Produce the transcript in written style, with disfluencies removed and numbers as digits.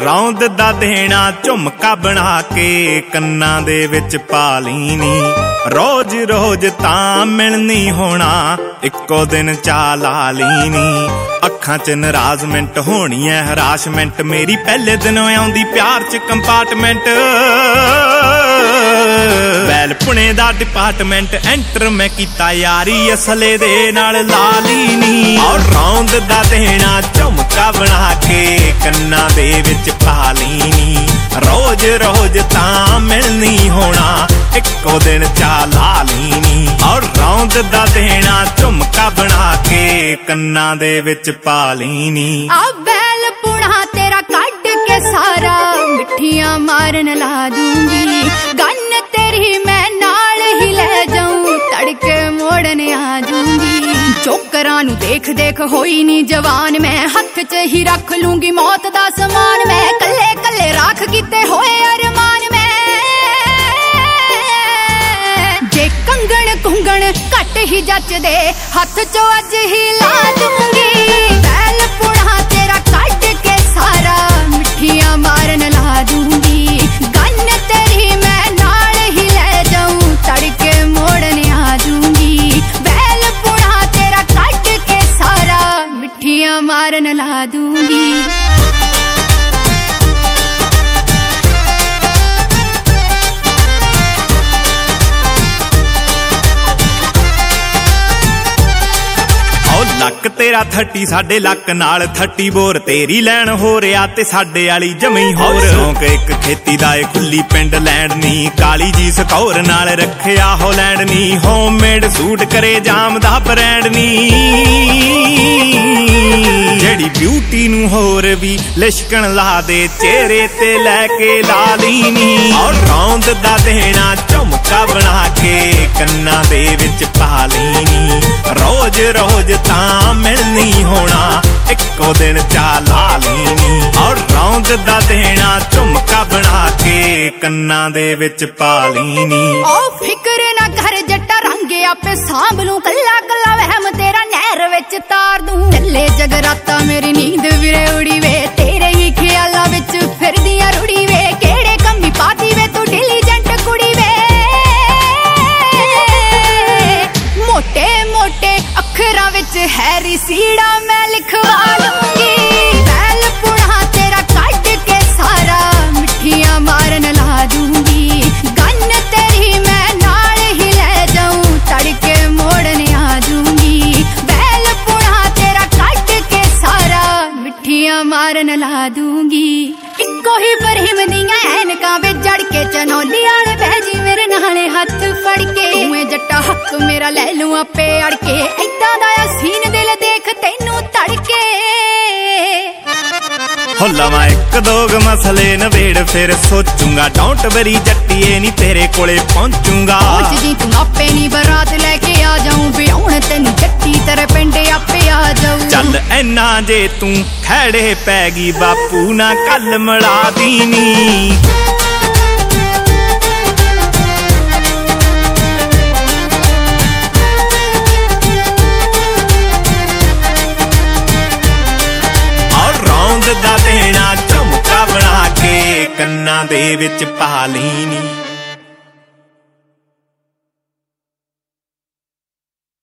ਰੌਂਦ ਦਾ ਦੇਣਾ ਝੁਮਕਾ ਬਣਾ ਕੇ ਕੰਨਾਂ ਦੇ ਵਿੱਚ ਪਾ ਲਈ ਨੀ। ਰੋਜ਼ ਰੋਜ਼ ਤਾਂ ਮਿਲਣੀ ਹੋਣਾ ਇੱਕੋ ਦਿਨ ਚਾ ਲਾ ਲਈ ਨੀ। ਅੱਖਾਂ 'ਚ ਨਰਾਜ਼ਮੈਂਟ ਹੋਣੀ ਐ ਹਰਾਸ਼ਮੈਂਟ ਮੇਰੀ ਪਹਿਲੇ ਦਿਨੋਂ ਆਉਂਦੀ ਪਿਆਰ 'ਚ ਕੰਪਾਰਟਮੈਂਟ। ਵੈਲ ਪੁਣੇ ਦਾ ਡਿਪਾਰਟਮੈਂਟ ਐਂਟਰ ਮੈਂ ਕੀਤਾ ਯਾਰੀ ਅਸਲੇ ਦੇ ਨਾਲ ਲਾ ਲਈ ਨੀ। ਔਰ ਰੌਂਦ ਦਾ ਦੇਣਾ ਝੁਮਕਾ ਬਣਾ ਕੇ ਕੰਨਾਂ ਦੇ ਵਿੱਚ ਪਾ ਲਈ ਨੀ। ਰੋਜ਼ ਰੋਜ਼ ਤਾਂ ਮਿਲਣੀ ਹੋਣਾ ਇੱਕੋ ਦਿਨ ਚਾ ਲਾ ਲਈ ਨੀ। ਔਰ ਰੌਂਦ ਦਾ ਦੇਣਾ ਝੁਮਕਾ ਬਣਾ ਕੇ ਕੰਨਾਂ ਦੇ ਵਿੱਚ ਪਾ ਲਈ ਨੀ। ਆ ਵੈਲ ਪੁਣਾ ਤੇਰਾ ਕੱਢ ਕੇ ਸਾਰਾ ਮਿੱਠੀਆਂ ਮਾਰਨ ਲਾ ਦੂੰਗੀ। ਗੰਨ ਤੇਰੀ ਮੈਂ ਨਾਲ ਹੀ ਲੈ ਜਾਊਂ ਤੜਕੇ ਮੋੜਨ ਆ ਜੂੰਗੀ। ਚੋਕਰਾਂ ਨੂੰ ਦੇਖ ਦੇਖ ਹੋਈ ਨੀ ਜਵਾਨ ਮੈਂ ਹੱਥ 'ਚ ਹੀ ਰੱਖ ਲੂੰਗੀ ਮੌਤ ਦਾ ਸਮਾਨ ਮੈਂ। ਕੱਲੇ ਕੱਲੇ ਰਾਖ ਕੀਤੇ ਹੋਏ ਅਰਮਾਨ ਮੈਂ। ਜੇ ਕੰਗਣ ਕੁੰਗਣ ਘੱਟ ਹੀ ਜੱਚਦੇ ਹੱਥ 'ਚੋਂ ਅੱਜ ਹੀ ਲਾ ਦੂੰਗੀ। ਵੈਲ ਪੁਣਾ ਤੇਰਾ ਕੱਢ ਕੇ ਸਾਰਾ ਮਿੱਠੀਆਂ ਮਾਰਨ ਲਾ ਦੂੰਗੀ। ਗੰਨ ਤੇਰੀ ਮੈਂ ਨਾਲ ਹੀ ਲੈ ਜਾਊਂ ਤੜਕੇ ਮੋੜਨ ਆ ਜੂੰਗੀ। ਵੈਲ ਪੁਣਾ ਤੇਰਾ ਕੱਢ ਕੇ ਸਾਰਾ ਮਿੱਠੀਆਂ ਮਾਰਨ ਲਾ ਦੂੰਗੀ। ਲੱਕ ਤੇਰਾ 30 ਸਾਡੇ ਲੱਕ ਨਾਲ 30 ਬੋਰ ਤੇਰੀ ਲੈਣ ਹੋ ਰਿਆ ਤੇ ਸਾਡੇ ਵਾਲੀ ਜਮੀ ਹੋਰ। ਸ਼ੌਂਕ ਇੱਕ ਖੇਤੀ ਦਾ ਏ ਖੁੱਲੀ ਪਿੰਡ ਲੈਂਡ ਨੀ। ਕਾਲੀ ਜੀ ਸਕੌਰ ਨਾਲ ਰੱਖਿਆ ਹੋਲੈਂਡ ਨੀ। ਹੋਮਮੇਡ ਸੂਟ ਕਰੇ ਜਾਮ ਦਾ ਬ੍ਰਾਂਡ ਨੀ। ਜਿਹੜੀ ਬਿਊਟੀ ਨੂੰ ਹੋਰ ਵੀ ਲਿਸ਼ਕਣ ਲਾ ਦੇ ਚਿਹਰੇ ਤੇ ਲੈ ਕੇ ਲਾ ਲਈ ਨੀ। ਔਰ ਰੌਂਦ ਦਾ ਦੇਣਾ ਝੁਮਕਾ ਬਣਾ ਕੇ ਕੰਨਾਂ ਦੇ ਵਿੱਚ ਪਾ ਲਈ ਨੀ। ਰੋਜ਼ ਰੋਜ਼ ਤਾਂ ਮਿਲਣੀ ਹੋਣਾ ਇੱਕੋ ਦਿਨ ਚਾ ਲਾ ਲਈ ਨੀ। ਔਰ ਰੌਂਦ ਦਾ ਦੇਣਾ ਝੁਮਕਾ ਬਣਾ ਕੇ ਕੰਨਾਂ ਦੇ ਵਿੱਚ ਪਾ ਲਈ ਨੀ। ਓ ਫਿਕਰ ਨਾ ਕਰ ਜੱਟਾ ਰੰਗ ਆਪੇ ਸਾਂਭ ਲੂੰ ਕੱਲਾ ਕੱਲਾ ਵਹਿਮ ਤੇਰਾ ਨਹਿਰ ਵਿੱਚ ਤਾਰ ਦੂੰ। ਚੱਲੇ ਜਗਰਾਤਾ ਮੇਰੀ ਨੀਂਦ ਵੀਰੇ ਉੜੀ ਵੇ ਤੇਰੇ ਹੀ ਖਿਆਲਾਂ ਵਿੱਚ ਫਿਰਦੀਆਂ ਰੁੜੀ ਵੇ। ਕਿਹੜੇ ਕੰਮੀ ਪਾਤੀ ਵੇ ਤੂੰ ਡਿਲੀਜੈਂਟ ਕੁੜੀ ਵੇ। ਮੋਟੇ ਮੋਟੇ ਅੱਖਰਾਂ ਵਿੱਚ ਹੈਰੀ ਸੀੜਾ ਮੈਂ ਲਿਖਵਾ ਲੂੰਗੀ। ਵੈਲ ਪੁਣਾ ਤੇਰਾ ਕੱਢ ਕੇ ਸਾਰਾ ਮਿੱਠੀਆਂ ਮਾਰਨ ਲਾ ਦੂੰਗੀ। ਗੰਨ ਤੇਰੀ ਮੈਂ ਨਾਲ ਹੀ ਲੈ ਜਾਊਂ ਤੜਕੇ ਮੋੜਨ ਆ ਜੂੰਗੀ। ਵੈਲ ਪੁਣਾ ਤੇਰਾ ਕੱਢ ਕੇ ਸਾਰਾ ਮਿੱਠੀਆਂ ਮਾਰਨ ਲਾ ਦੂੰਗੀ। ਇੱਕੋ ਹੀ ਬਰਹਿਮ ਦੀਆਂ ਐਨਕਾਂ ਵਿੱਚ ਜੜ ਕੇ ਚਨੌਲੀ ਵਾਲੇ ਬਹਿ ਜੀ ਮੇਰੇ ਨਾਲੇ ਹੱਥ ਫੜ ਕੇ। ਤੂੰ ਜੱਟਾ ਹੱਕ ਮੇਰਾ ਲੈ ਲੂੰ ਆਪੇ ਅੜ ਕੇ। ਏਦਾਂ ਦਾ ਸੀਨ ਦਿਲ ਦੇਖ ਤੈਨੂੰ ਤੜਕੇ। ਹੋ ਲਵਾਂ ਇੱਕ ਦੋਗ ਮਸਲੇ ਨਵੇੜ ਫਿਰ ਸੋਚੂੰਗਾ। ਡੋਂਟ ਵਰੀ ਜੱਟੀਏ ਨੀ ਤੇਰੇ ਕੋਲੇ ਪਹੁੰਚੂੰਗਾ। ਪਹੁੰਚਦੀ ਤੂੰ ਆਪੇ ਨੀ ਬਰਾਤ ਲੈ ਕੇ ਆ ਜਾਊਂ ਵਿਆਹੁਣ ਤੈਨੂੰ ਜੱਟੀ ਤੇਰੇ ਪਿੰਡ ਆਪੇ ਆ ਜਾਊ। ਚੱਲ ਐਨਾ ਜੇ ਤੂੰ ਖੜੇ ਪੈ ਗਈ ਬਾਪੂ ਨਾ ਕੱਲ ਮਿਲਾ ਦੀ ਨੀ। ਦਾ ਦੇਣਾ ਝੁਮਕਾ ਬਣਾ ਕੇ ਕੰਨਾਂ ਦੇ ਵਿੱਚ ਪਾ ਲਈ ਨੀ।